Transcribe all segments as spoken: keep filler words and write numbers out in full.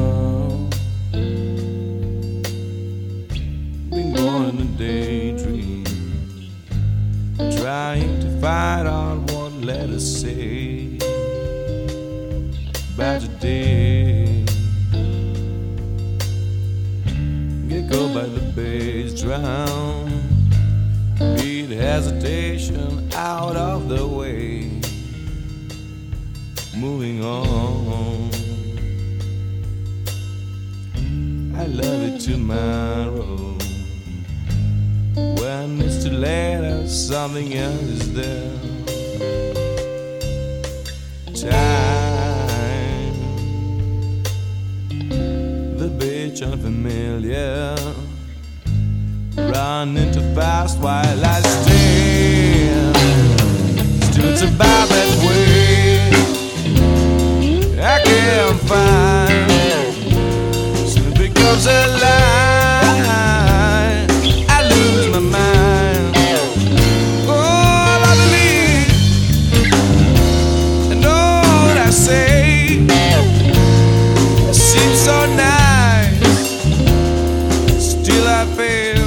Been born in a daydream, trying to find out what letters say about today. Get caught by the bass drum, beat hesitation out of the way. Moving on, I love it tomorrow. When it's too late or something else is there. Time, the bitch unfamiliar, running too fast while I stand. Still it's about that way. I can't find, soon it becomes a lie. I lose my mind. All I believe and all that I say seems so nice, still I fail.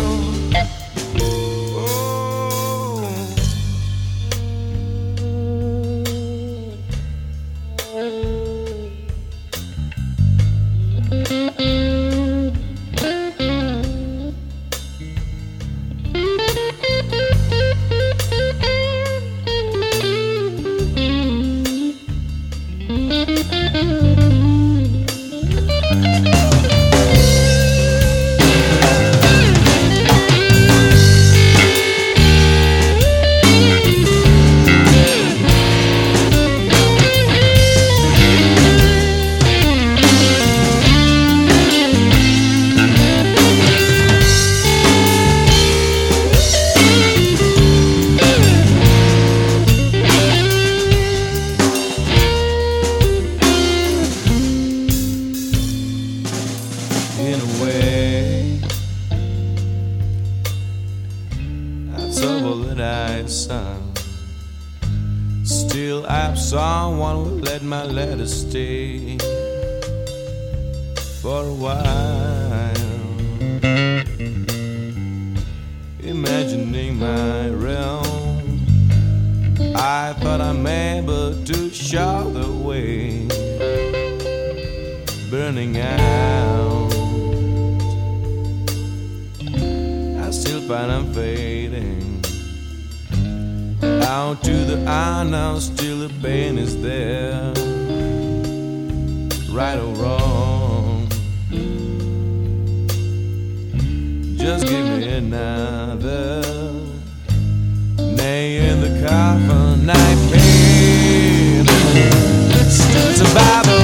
In a way, that's all that I sound. Still, I'm someone who let my letters stay for a while. Imagining my realm, I thought I'm able to show the way. Burning out, I still find I'm fading out to the unknown. Still the pain is there, right or wrong. Just give me another nail in the coffin I paid. Still survival.